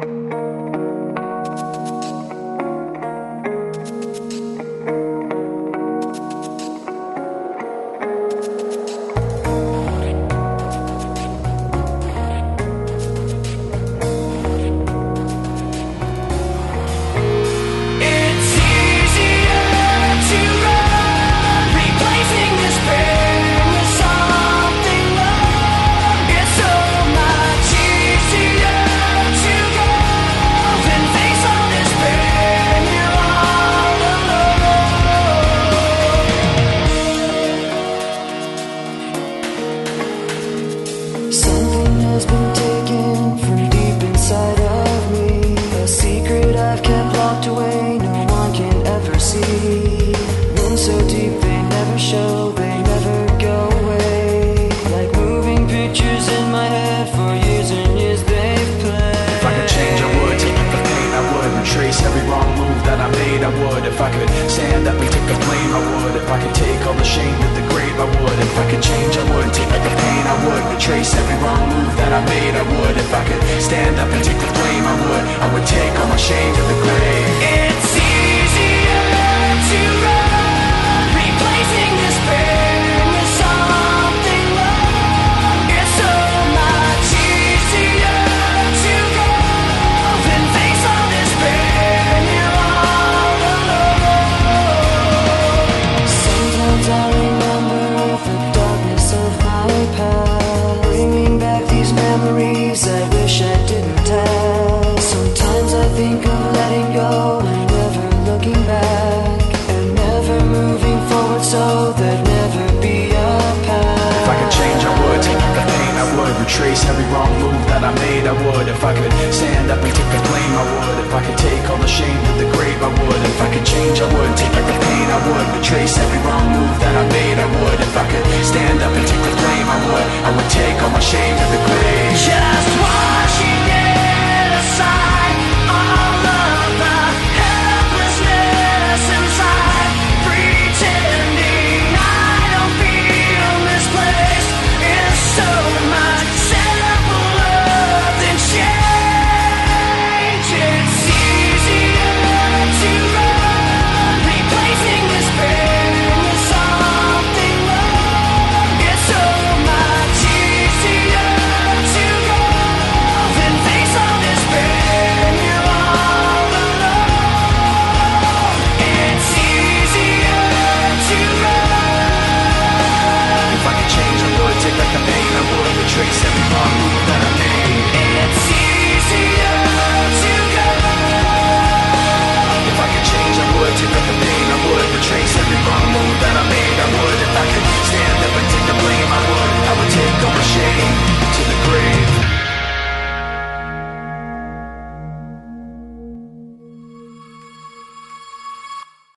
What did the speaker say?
If I could stand up and take the blame, I would. If I could take all the shame to the grave, I would. If I could change, I would. Take all the pain, I would. Retrace every wrong move that I made, I would. If I could stand up and take the blame, I would. I would take all my shame to the grave. It's easier to run, replacing this pain with something love. It's so much easier to go than face all this pain. You're all alone. Sometimes I remember the darkness of my past, bringing back these memories I wish I didn't have. Sometimes I think of letting go and never looking back, and never moving forward so there'd never be a path. If I could change, I would. Take the pain, I would. Retrace every wrong move that I made, I would. If I could stand up and take the blame, I would. If I could take all the shame to the grave, I would. If I could change, I would. Take the pain, I would. Retrace every wrong move that I made, I would. If I could stand up and take the blame, I would. I would take all my shame to the grave. Just washing it aside, all of the helplessness inside, pretending I don't feel misplaced is so much simpler than change. It's easier to run, replacing this pain with something love. It's so much easier to go than face all this pain. You're all alone. It's easier to run. If I could change, I would. Take back the pain, I would. Retrace every wrong move